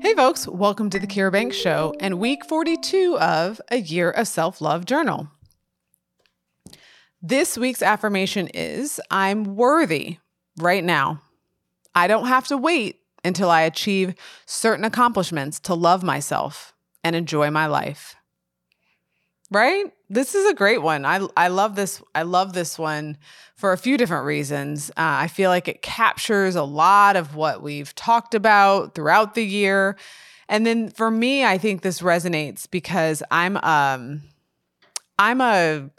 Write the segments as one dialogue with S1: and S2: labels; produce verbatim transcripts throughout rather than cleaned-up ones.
S1: Hey folks, welcome to the Kira Banks Show and week forty-two of A Year of Self-Love Journal. This week's affirmation is, I'm worthy right now. I don't have to wait until I achieve certain accomplishments to love myself and enjoy my life. Right? This is a great one. I I love this. I love this one for a few different reasons. Uh, I feel like it captures a lot of what we've talked about throughout the year. And then for me, I think this resonates because I'm um I'm a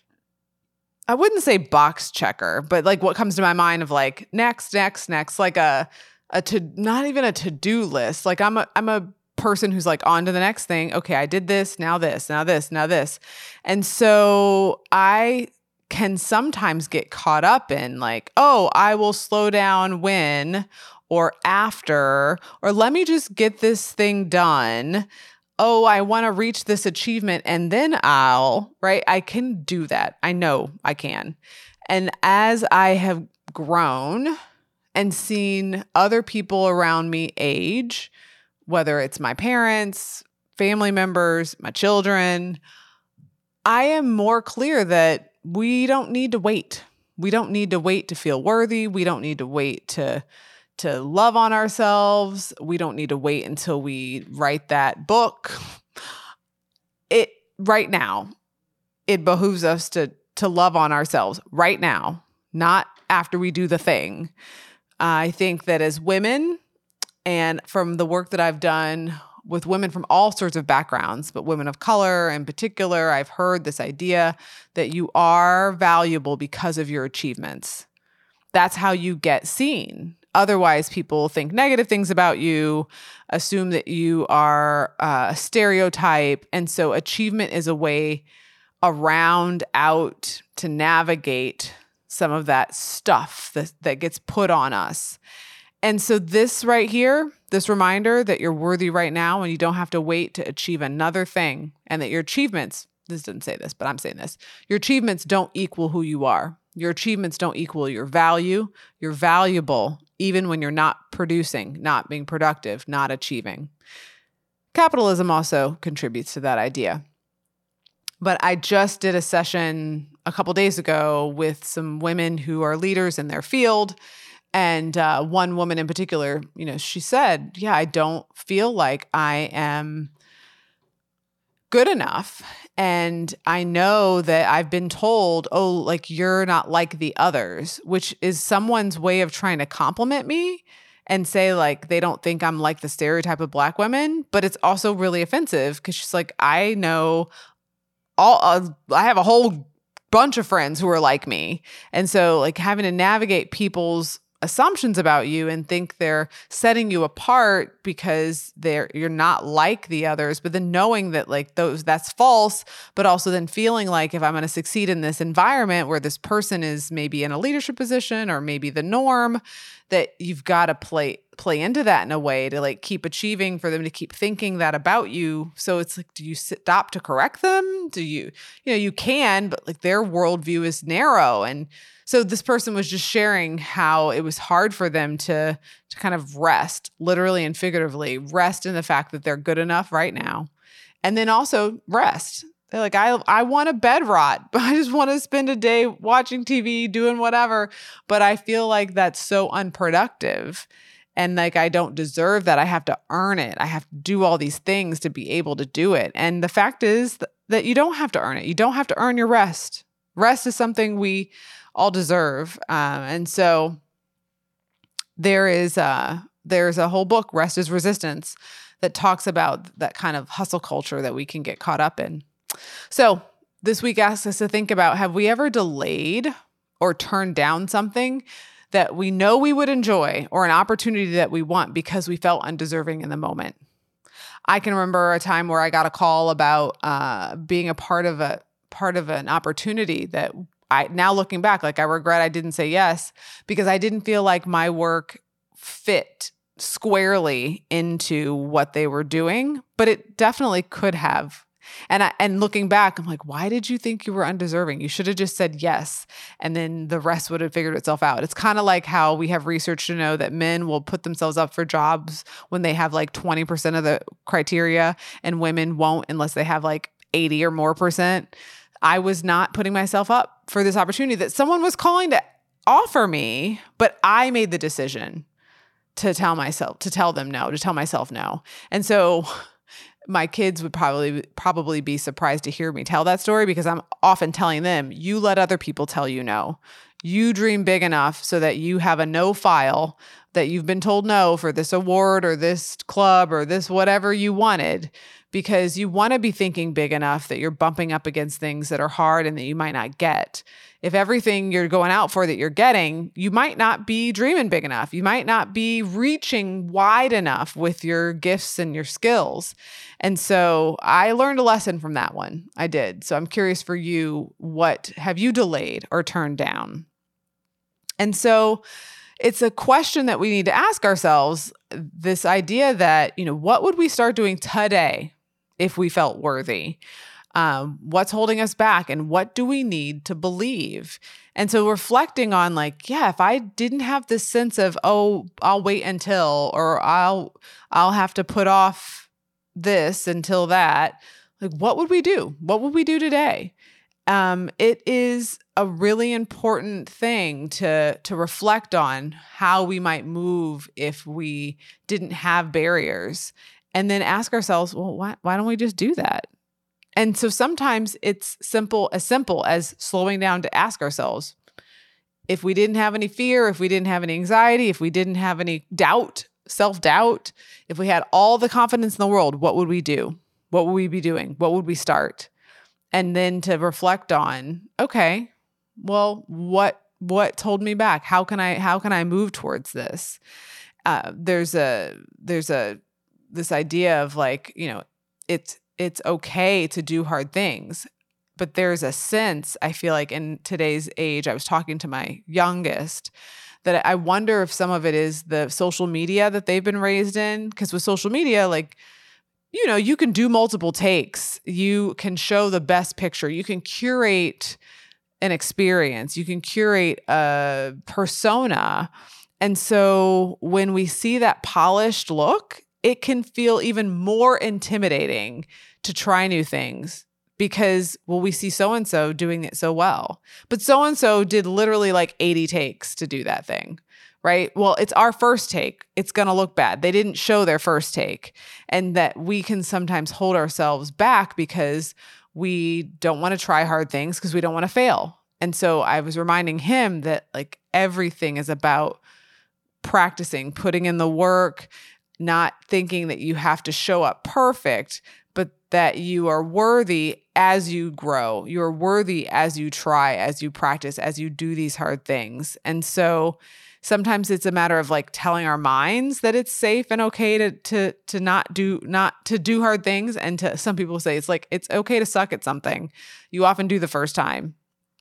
S1: I wouldn't say box checker, but like what comes to my mind of like next, next, next, like a a to not even a to-do list. Like I'm a I'm a person who's like on to the next thing. Okay, I did this, now this, now this, now this. And so I can sometimes get caught up in like, oh, I will slow down when or after, or let me just get this thing done. Oh, I want to reach this achievement and then I'll, right? I can do that. I know I can. And as I have grown and seen other people around me age, whether it's my parents, family members, my children, I am more clear that we don't need to wait. We don't need to wait to feel worthy. We don't need to wait to, to love on ourselves. We don't need to wait until we write that book. It right now, it behooves us to, to love on ourselves right now, not after we do the thing. I think that as women, and from the work that I've done with women from all sorts of backgrounds, but women of color in particular, I've heard this idea that you are valuable because of your achievements. That's how you get seen. Otherwise, people think negative things about you, assume that you are uh, a stereotype. And so achievement is a way around, out to navigate some of that stuff that, that gets put on us. And so this right here, this reminder that you're worthy right now and you don't have to wait to achieve another thing, and that your achievements, this doesn't say this, but I'm saying this, your achievements don't equal who you are. Your achievements don't equal your value. You're valuable even when you're not producing, not being productive, not achieving. Capitalism also contributes to that idea. But I just did a session a couple days ago with some women who are leaders in their field. And uh, one woman in particular, you know, she said, yeah, I don't feel like I am good enough. And I know that I've been told, oh, like you're not like the others, which is someone's way of trying to compliment me and say like they don't think I'm like the stereotype of Black women. But it's also really offensive because she's like, I know all, uh, I have a whole bunch of friends who are like me. And so like having to navigate people's assumptions about you and think they're setting you apart because they're you're not like the others, but then knowing that like those that's false, but also then feeling like if I'm going to succeed in this environment where this person is maybe in a leadership position or maybe the norm, that you've got to play play into that in a way to like keep achieving for them to keep thinking that about you. So it's like, do you stop to correct them? Do you, you know, you can, but like their worldview is narrow. And so this person was just sharing how it was hard for them to, to kind of rest, literally and figuratively, rest in the fact that they're good enough right now. And then also rest. They're like, I I want to bed rot. I just want to spend a day watching T V, doing whatever. But I feel like that's so unproductive. And like, I don't deserve that. I have to earn it. I have to do all these things to be able to do it. And the fact is th- that you don't have to earn it. You don't have to earn your rest. Rest is something we all deserve. Um, and so there is a, there's a whole book, Rest is Resistance, that talks about that kind of hustle culture that we can get caught up in. So this week asks us to think about, have we ever delayed or turned down something that we know we would enjoy or an opportunity that we want because we felt undeserving in the moment? I can remember a time where I got a call about uh, being a part of a part of an opportunity that I, now looking back, like I regret I didn't say yes because I didn't feel like my work fit squarely into what they were doing, but it definitely could have. And I, and looking back, I'm like, why did you think you were undeserving? You should have just said yes. And then the rest would have figured itself out. It's kind of like how we have research to know that men will put themselves up for jobs when they have like twenty percent of the criteria, and women won't unless they have like eighty or more percent. I was not putting myself up for this opportunity that someone was calling to offer me, but I made the decision to tell myself, to tell them no, to tell myself no. And so my kids would probably probably be surprised to hear me tell that story, because I'm often telling them, you let other people tell you no. You dream big enough so that you have a no file, that you've been told no for this award or this club or this whatever you wanted, because you want to be thinking big enough that you're bumping up against things that are hard and that you might not get. If everything you're going out for that you're getting, you might not be dreaming big enough. You might not be reaching wide enough with your gifts and your skills. And so I learned a lesson from that one. I did. So I'm curious for you, what have you delayed or turned down? And so it's a question that we need to ask ourselves, this idea that, you know, what would we start doing today if we felt worthy? Um, what's holding us back, and what do we need to believe? And so reflecting on like, yeah, if I didn't have this sense of, oh, I'll wait until, or I'll, I'll have to put off this until that, like, what would we do? What would we do today? Um, it is a really important thing to, to reflect on how we might move if we didn't have barriers, and then ask ourselves, well, why, why don't we just do that? And so sometimes it's simple, as simple as slowing down to ask ourselves, if we didn't have any fear, if we didn't have any anxiety, if we didn't have any doubt, self-doubt, if we had all the confidence in the world, what would we do? What would we be doing? What would we start? And then to reflect on, okay, well, what what's holding me back? How can I how can I move towards this? Uh, there's a there's a this idea of like, you know, it's it's okay to do hard things, but there's a sense, I feel like in today's age, I was talking to my youngest, that I wonder if some of it is the social media that they've been raised in. Because with social media, like, you know, you can do multiple takes. You can show the best picture. You can curate an experience. You can curate a persona. And so when we see that polished look, it can feel even more intimidating to try new things, because, well, we see so-and-so doing it so well, but so-and-so did literally like eighty takes to do that thing, right? Well, it's our first take. It's going to look bad. They didn't show their first take. And that we can sometimes hold ourselves back because we don't want to try hard things because we don't want to fail. And so I was reminding him that like everything is about practicing, putting in the work, not thinking that you have to show up perfect, but that you are worthy as you grow. You're worthy as you try, as you practice, as you do these hard things. And so sometimes it's a matter of like telling our minds that it's safe and okay to to to not do not to do hard things. And to some people say it's like it's okay to suck at something. You often do the first time.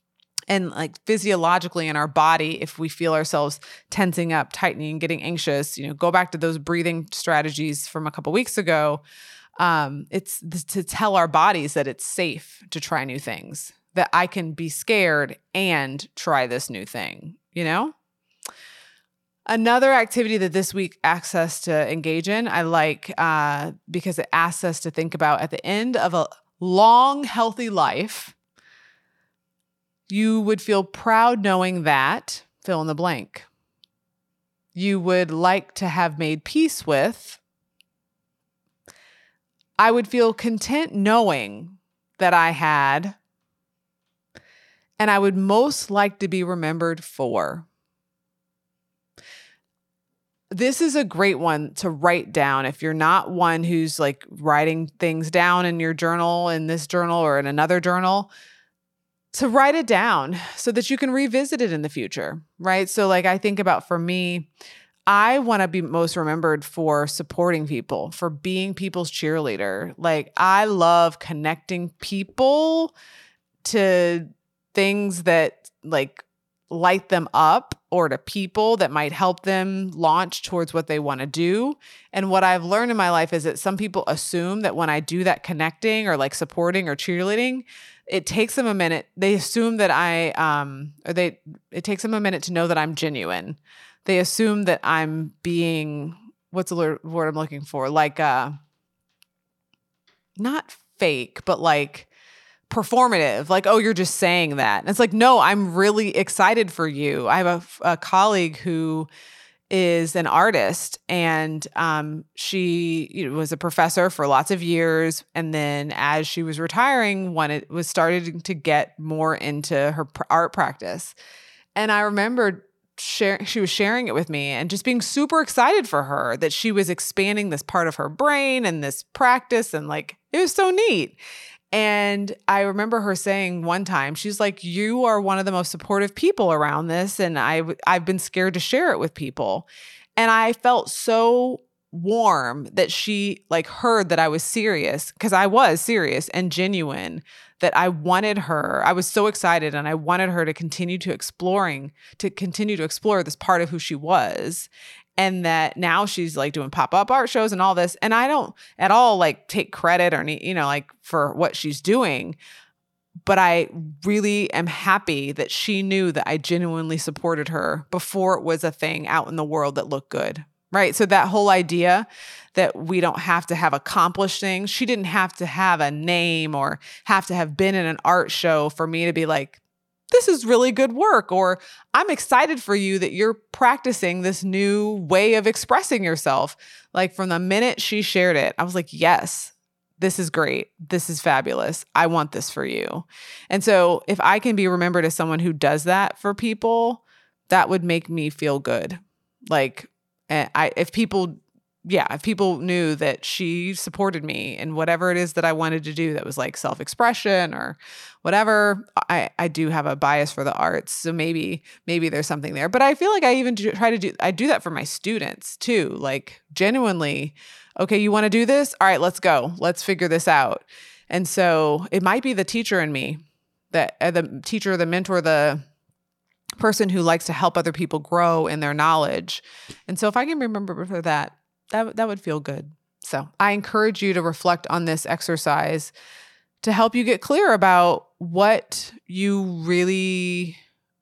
S1: And like physiologically in our body, if we feel ourselves tensing up, tightening, getting anxious, you know, go back to those breathing strategies from a couple weeks ago. Um, it's th- to tell our bodies that it's safe to try new things, that I can be scared and try this new thing, you know? Another activity that this week asks us to engage in, I like uh, because it asks us to think about at the end of a long, healthy life, you would feel proud knowing that, fill in the blank. You would like to have made peace with. I would feel content knowing that I had. And I would most like to be remembered for. This is a great one to write down if you're not one who's like writing things down in your journal, in this journal or in another journal. To write it down so that you can revisit it in the future, right? So like I think about for me, I want to be most remembered for supporting people, for being people's cheerleader. Like I love connecting people to things that like light them up, or to people that might help them launch towards what they want to do. And what I've learned in my life is that some people assume that when I do that connecting or like supporting or cheerleading, it takes them a minute. They assume that I, um, or they, it takes them a minute to know that I'm genuine. They assume that I'm being, what's the word I'm looking for? Like, uh, not fake, but like performative. Like, oh, you're just saying that. And it's like, no, I'm really excited for you. I have a, a colleague who is an artist, and um, she you know, was a professor for lots of years. And then as she was retiring, when it was starting to get more into her pr- art practice. And I remember Share, she was sharing it with me and just being super excited for her that she was expanding this part of her brain and this practice, and like, it was so neat. And I remember her saying one time, she's like, you are one of the most supportive people around this, and I, I've been scared to share it with people. And I felt so warm that she like heard that I was serious, because I was serious and genuine, that I wanted her. I was so excited, and I wanted her to continue to exploring, to continue to explore this part of who she was. And that now she's like doing pop-up art shows and all this. And I don't at all like take credit or, you know, like for what she's doing. But I really am happy that she knew that I genuinely supported her before it was a thing out in the world that looked good. Right. So that whole idea that we don't have to have accomplished things. She didn't have to have a name or have to have been in an art show for me to be like, this is really good work, or I'm excited for you that you're practicing this new way of expressing yourself. Like, from the minute she shared it, I was like, yes, this is great. This is fabulous. I want this for you. And so if I can be remembered as someone who does that for people, that would make me feel good. Like, I, if people yeah, if people knew that she supported me in whatever it is that I wanted to do that was like self-expression or whatever, I, I do have a bias for the arts. So maybe, maybe there's something there. But I feel like I even do, try to do, I do that for my students too. Like, genuinely, okay, you want to do this? All right, let's go. Let's figure this out. And so it might be the teacher in me, that uh, the teacher, the mentor, the person who likes to help other people grow in their knowledge. And so if I can remember for that, That, that would feel good. So I encourage you to reflect on this exercise to help you get clear about what you really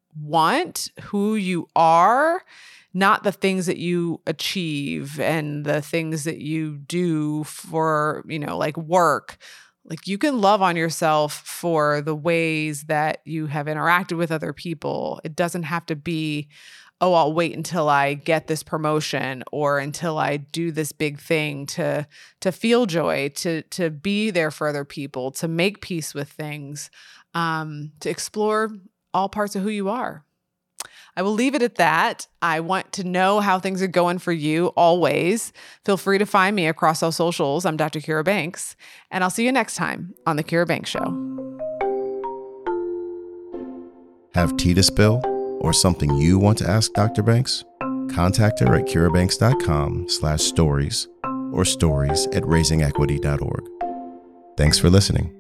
S1: want, who you are, not the things that you achieve and the things that you do for, you know, like work. Like, you can love on yourself for the ways that you have interacted with other people. It doesn't have to be, oh, I'll wait until I get this promotion or until I do this big thing to to feel joy, to to be there for other people, to make peace with things, um, to explore all parts of who you are. I will leave it at that. I want to know how things are going for you always. Feel free to find me across all socials. I'm Doctor Kira Banks, and I'll see you next time on The Kira Banks Show.
S2: Have tea to spill or something you want to ask Doctor Banks? Contact her at kirabanks.com slash stories or stories at raisingequity.org. Thanks for listening.